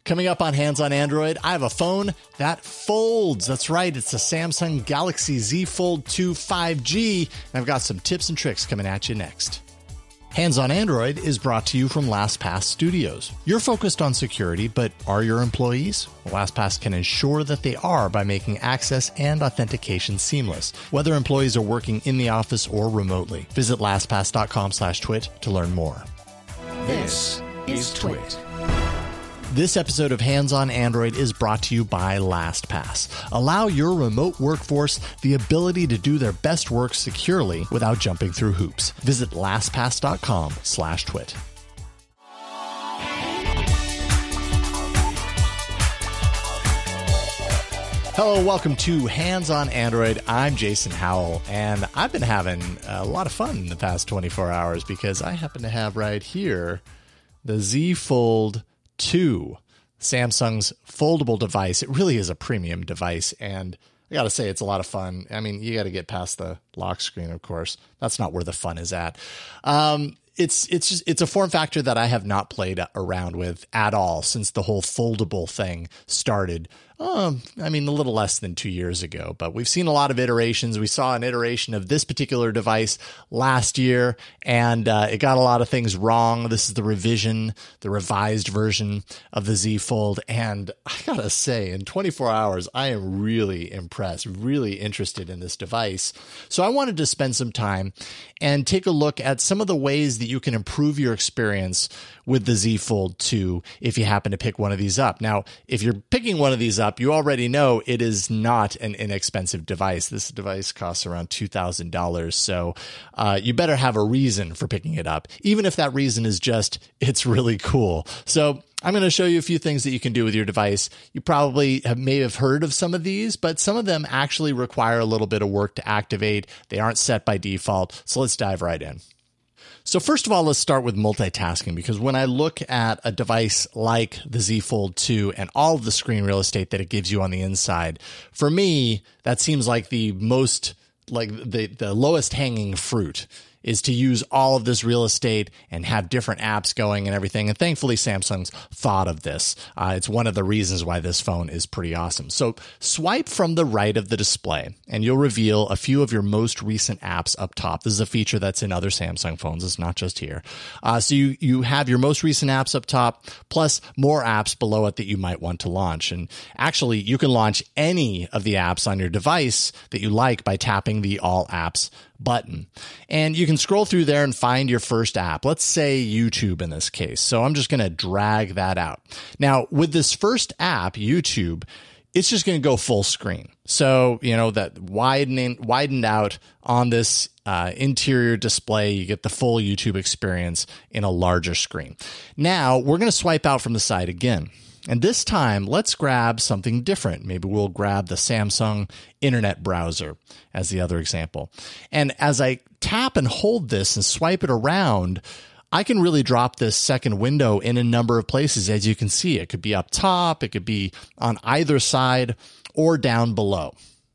Coming up on Hands on Android, I have a phone that folds. That's right, it's the Samsung Galaxy Z Fold 2 5G, and I've got some tips and tricks coming at you next. Hands on Android is brought to you from LastPass Studios. You're focused on security, but are your employees? Well, LastPass can ensure that they are by making access and authentication seamless, whether employees are working in the office or remotely. Visit lastpass.com/twit to learn more. This is Twit. This episode of Hands on Android is brought to you by LastPass. Allow your remote workforce the ability to do their best work securely without jumping through hoops. Visit lastpass.com/twit. Hello, welcome to Hands on Android. I'm Jason Howell, and I've been having a lot of fun in the past 24 hours because I happen to have right here the Z Fold 2, Samsung's foldable device. It really is a premium device, and I gotta say, it's a lot of fun. I mean, you gotta get past the lock screen, of course. That's not where the fun is at. It's a form factor that I have not played around with at all since the whole foldable thing started. I mean, a little less than 2 years ago, but we've seen a lot of iterations. We saw an iteration of this particular device last year, and it got a lot of things wrong. This is the revised version of the Z Fold, and I gotta say, in 24 hours, I am really impressed, really interested in this device. So I wanted to spend some time and take a look at some of the ways that you can improve your experience with the Z Fold 2 if you happen to pick one of these up. Now, if you're picking one of these up, you already know it is not an inexpensive device. This device costs around $2,000, so you better have a reason for picking it up, even if that reason is just it's really cool. So I'm going to show you a few things that you can do with your device. You probably may have heard of some of these, but some of them actually require a little bit of work to activate. They aren't set by default, so let's dive right in. So first of all, let's start with multitasking, because when I look at a device like the Z Fold 2 and all of the screen real estate that it gives you on the inside, for me, that seems like the lowest hanging fruit is to use all of this real estate and have different apps going and everything. And thankfully, Samsung's thought of this. It's one of the reasons why this phone is pretty awesome. So swipe from the right of the display, and you'll reveal a few of your most recent apps up top. This is a feature that's in other Samsung phones. It's not just here. So you have your most recent apps up top, plus more apps below it that you might want to launch. And actually, you can launch any of the apps on your device that you like by tapping the All Apps button. And you can scroll through there and find your first app. Let's say YouTube in this case. So I'm just going to drag that out. Now, with this first app, YouTube, it's just going to go full screen. So, that widened out on this interior display, you get the full YouTube experience in a larger screen. Now, we're going to swipe out from the side again. And this time, let's grab something different. Maybe we'll grab the Samsung Internet Browser as the other example. And as I tap and hold this and swipe it around, I can really drop this second window in a number of places. As you can see, it could be up top, it could be on either side, or down below.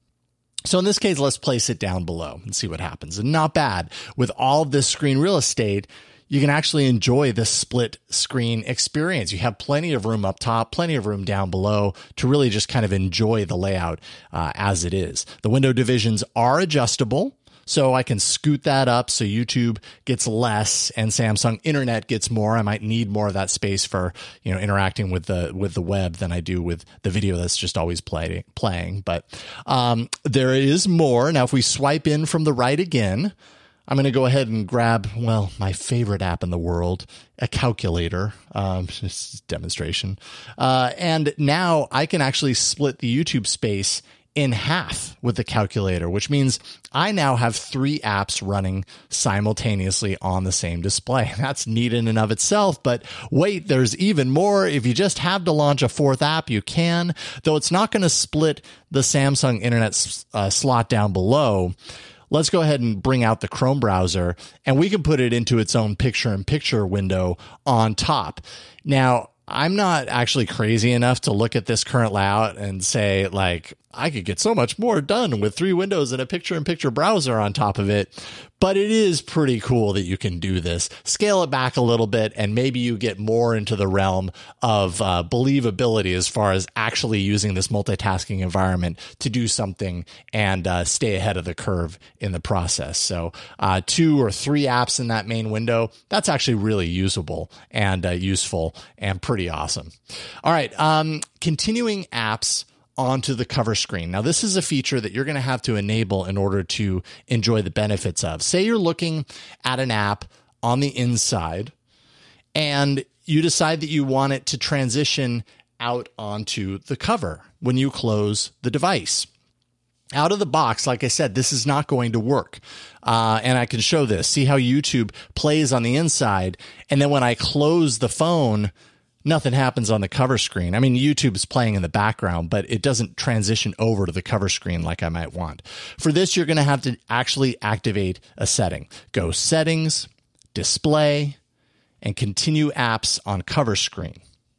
So in this case, let's place it down below and see what happens. And not bad. With all of this screen real estate, you can actually enjoy this split screen experience. You have plenty of room up top, plenty of room down below to really just kind of enjoy the layout as it is. The window divisions are adjustable, so I can scoot that up so YouTube gets less and Samsung Internet gets more. I might need more of that space for interacting with the web than I do with the video that's just always playing. But there is more. Now, if we swipe in from the right again, I'm going to go ahead and grab, my favorite app in the world, a calculator, just demonstration. And now I can actually split the YouTube space in half with the calculator, which means I now have 3 apps running simultaneously on the same display. That's neat in and of itself, but wait, there's even more. If you just have to launch a 4th app, you can, though it's not going to split the Samsung Internet slot down below. Let's go ahead and bring out the Chrome browser, and we can put it into its own picture-in-picture window on top. Now, I'm not actually crazy enough to look at this current layout and say, I could get so much more done with 3 windows and a picture-in-picture browser on top of it. But it is pretty cool that you can do this. Scale it back a little bit, and maybe you get more into the realm of believability as far as actually using this multitasking environment to do something and stay ahead of the curve in the process. So 2 or 3 apps in that main window, that's actually really usable and useful and pretty awesome. All right, continuing apps onto the cover screen. Now, this is a feature that you're going to have to enable in order to enjoy the benefits of. Say you're looking at an app on the inside and you decide that you want it to transition out onto the cover when you close the device. Out of the box, like I said, this is not going to work. And I can show this. See how YouTube plays on the inside, and then when I close the phone, nothing happens on the cover screen. I mean, YouTube's playing in the background, but it doesn't transition over to the cover screen like I might want. For this, you're going to have to actually activate a setting. Go Settings, Display, and Continue Apps on Cover Screen.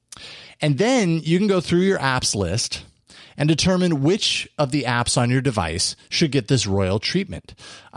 And then you can go through your apps list and determine which of the apps on your device should get this royal treatment.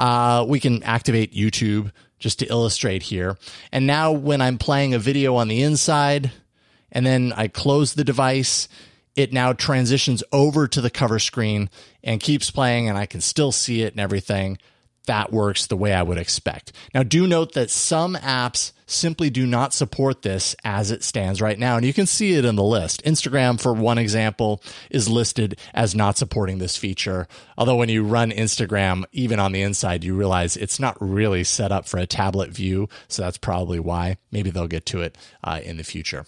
We can activate YouTube just to illustrate here. And now when I'm playing a video on the inside, and then I close the device, it now transitions over to the cover screen and keeps playing, and I can still see it and everything. That works the way I would expect. Now, do note that some apps simply do not support this as it stands right now, and you can see it in the list. Instagram, for one example, is listed as not supporting this feature, although when you run Instagram, even on the inside, you realize it's not really set up for a tablet view, so that's probably why. Maybe they'll get to it in the future.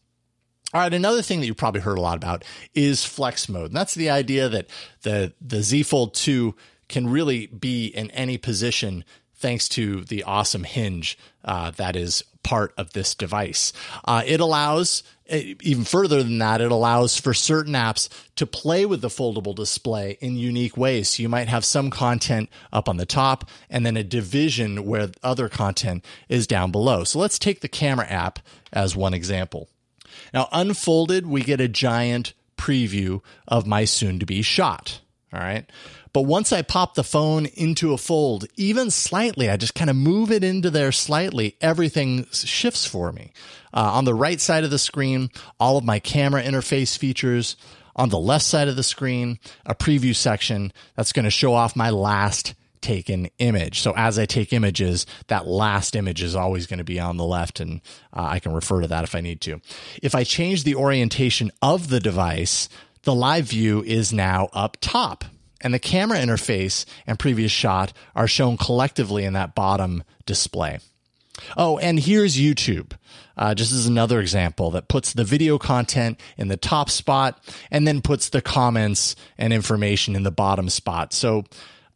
All right, another thing that you probably heard a lot about is flex mode. And that's the idea that the Z Fold 2 can really be in any position thanks to the awesome hinge that is part of this device. It allows, even further than that, it allows for certain apps to play with the foldable display in unique ways. So you might have some content up on the top and then a division where other content is down below. So let's take the camera app as one example. Now, unfolded, we get a giant preview of my soon-to-be shot, all right? But once I pop the phone into a fold, even slightly, I just kind of move it into there slightly, everything shifts for me. On the right side of the screen, all of my camera interface features. On the left side of the screen, a preview section that's going to show off my last taken image. So as I take images, that last image is always going to be on the left, and I can refer to that if I need to. If I change the orientation of the device, the live view is now up top, and the camera interface and previous shot are shown collectively in that bottom display. Oh, and here's YouTube, just as another example that puts the video content in the top spot and then puts the comments and information in the bottom spot. So,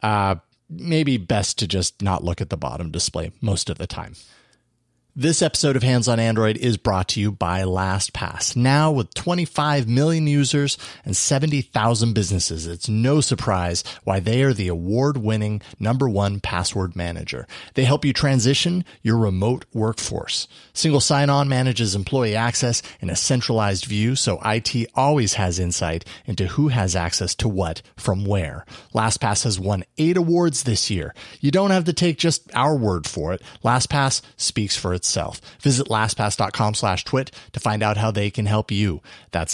maybe best to just not look at the bottom display most of the time. This episode of Hands on Android is brought to you by LastPass. Now with 25 million users and 70,000 businesses, it's no surprise why they are the award-winning #1 password manager. They help you transition your remote workforce. Single sign-on manages employee access in a centralized view, so IT always has insight into who has access to what from where. LastPass has won 8 awards this year. You don't have to take just our word for it. LastPass speaks for itself. Visit LastPass.com/twit to find out how they can help you. That's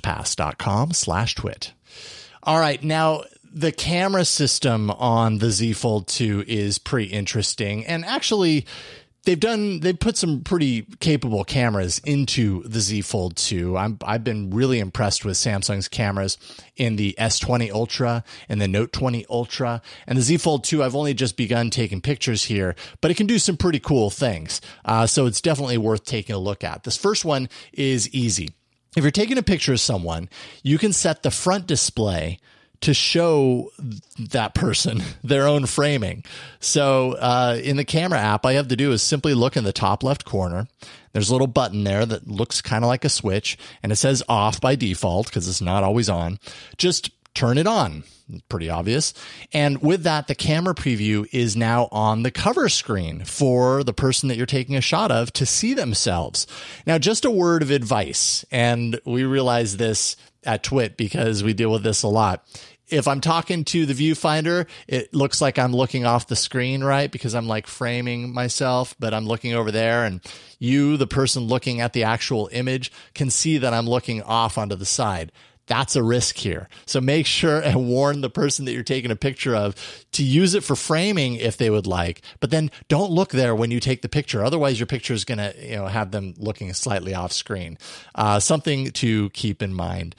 LastPass.com/twit. All right. Now, the camera system on the Z Fold 2 is pretty interesting. And actually, they've put some pretty capable cameras into the Z Fold 2. I've been really impressed with Samsung's cameras in the S20 Ultra and the Note 20 Ultra. And the Z Fold 2, I've only just begun taking pictures here, but it can do some pretty cool things. So it's definitely worth taking a look at. This first one is easy. If you're taking a picture of someone, you can set the front display to show that person their own framing. So in the camera app, all you have to do is simply look in the top left corner. There's a little button there that looks kind of like a switch, and it says off by default because it's not always on. Just turn it on. Pretty obvious. And with that, the camera preview is now on the cover screen for the person that you're taking a shot of to see themselves. Now, just a word of advice, and we realize this at Twit because we deal with this a lot. If I'm talking to the viewfinder, it looks like I'm looking off the screen, right? Because I'm like framing myself, but I'm looking over there, and you, the person looking at the actual image, can see that I'm looking off onto the side. That's a risk here. So make sure and warn the person that you're taking a picture of to use it for framing if they would like, but then don't look there when you take the picture. Otherwise, your picture is going to, have them looking slightly off screen. Something to keep in mind.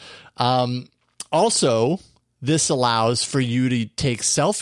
Also, this allows for you to take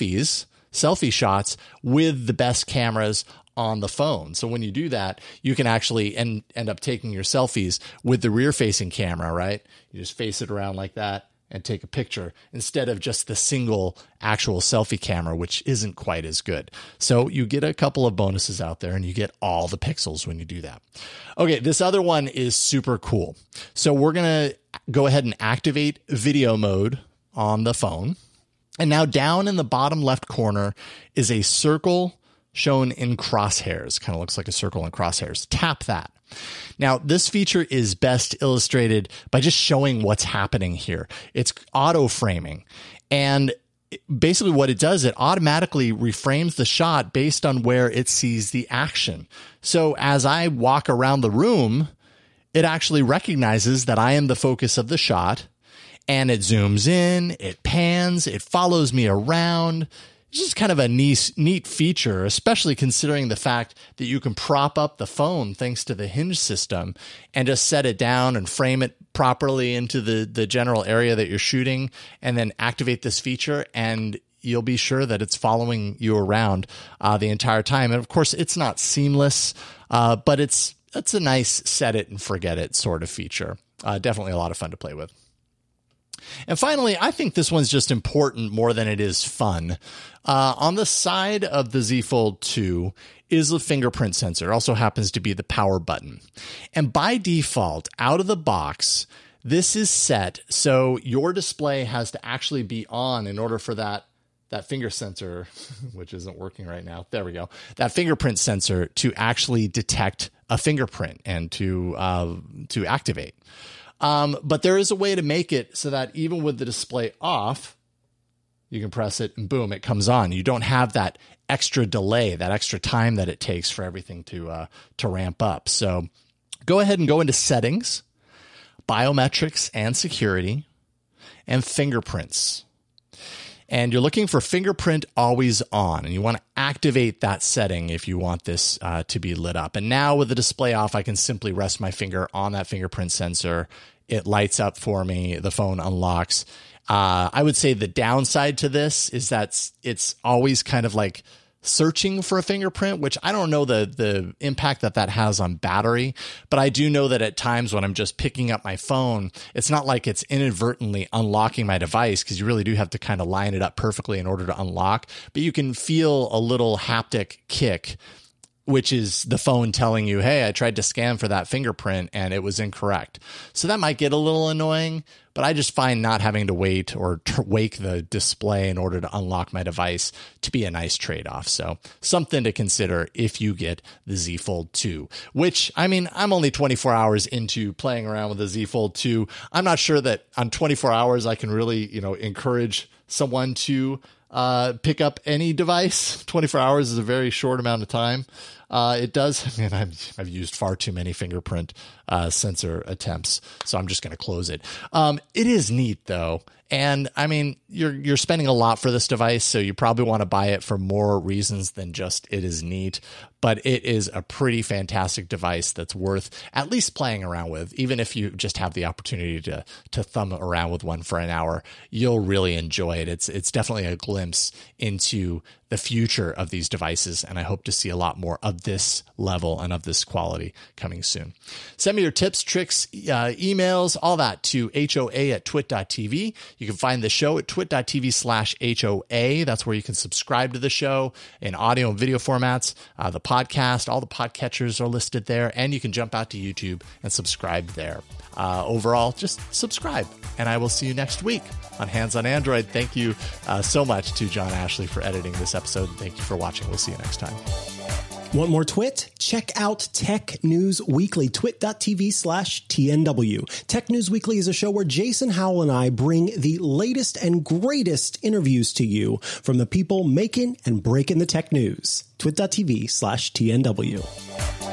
selfie shots with the best cameras on the phone. So when you do that, you can actually end up taking your selfies with the rear facing camera, right? You just face it around like that and take a picture instead of just the single actual selfie camera, which isn't quite as good. So you get a couple of bonuses out there and you get all the pixels when you do that. Okay, this other one is super cool. So we're going to go ahead and activate video mode on the phone. And now down in the bottom left corner is a circle shown in crosshairs. Kind of looks like a circle in crosshairs. Tap that. Now, this feature is best illustrated by just showing what's happening here. It's auto framing. And basically what it does, it automatically reframes the shot based on where it sees the action. So as I walk around the room, it actually recognizes that I am the focus of the shot, and it zooms in, it pans, it follows me around. It's just kind of a neat feature, especially considering the fact that you can prop up the phone thanks to the hinge system and just set it down and frame it properly into the general area that you're shooting, and then activate this feature, and you'll be sure that it's following you around the entire time. And of course, it's not seamless, but it's a nice set it and forget it sort of feature. Definitely a lot of fun to play with. And finally, I think this one's just important more than it is fun. On the side of the Z Fold 2 is the fingerprint sensor. It also happens to be the power button. And by default, out of the box, this is set so your display has to actually be on in order for that finger sensor, which isn't working right now. There we go. That fingerprint sensor to actually detect a fingerprint and to activate. But there is a way to make it so that even with the display off, you can press it and boom, it comes on. You don't have that extra delay, that extra time that it takes for everything to ramp up. So go ahead and go into settings, biometrics and security, and fingerprints. And you're looking for fingerprint always on, and you want to activate that setting if you want this to be lit up. And now with the display off, I can simply rest my finger on that fingerprint sensor. It lights up for me. The phone unlocks. I would say the downside to this is that it's always kind of like searching for a fingerprint, which I don't know the impact that has on battery, but I do know that at times when I'm just picking up my phone, it's not like it's inadvertently unlocking my device, because you really do have to kind of line it up perfectly in order to unlock, but you can feel a little haptic kick, which is the phone telling you, hey, I tried to scan for that fingerprint and it was incorrect. So that might get a little annoying, but I just find not having to wait or wake the display in order to unlock my device to be a nice trade-off. So something to consider if you get the Z Fold 2, which, I mean, I'm only 24 hours into playing around with the Z Fold 2. I'm not sure that on 24 hours I can really, encourage someone to pick up any device. 24 hours is a very short amount of time. It does. I mean, I've used far too many fingerprint sensor attempts, so I'm just going to close it. It is neat though. And I mean, you're spending a lot for this device, so you probably want to buy it for more reasons than just it is neat. But it is a pretty fantastic device that's worth at least playing around with. Even if you just have the opportunity to thumb around with one for an hour, you'll really enjoy it. It's definitely a glimpse into the future of these devices. And I hope to see a lot more of this level and of this quality coming soon. Send me your tips, tricks, emails, all that to hoa@twit.tv. You can find the show at twit.tv/HOA. That's where you can subscribe to the show in audio and video formats. The podcast, all the podcatchers are listed there, and you can jump out to YouTube and subscribe there. Overall, just subscribe, and I will see you next week on Hands on Android. Thank you so much to John Ashley for editing this episode. Thank you for watching. We'll see you next time. Want more Twit? Check out Tech News Weekly, twit.tv/TNW. Tech News Weekly is a show where Jason Howell and I bring the latest and greatest interviews to you from the people making and breaking the tech news. twit.tv/TNW.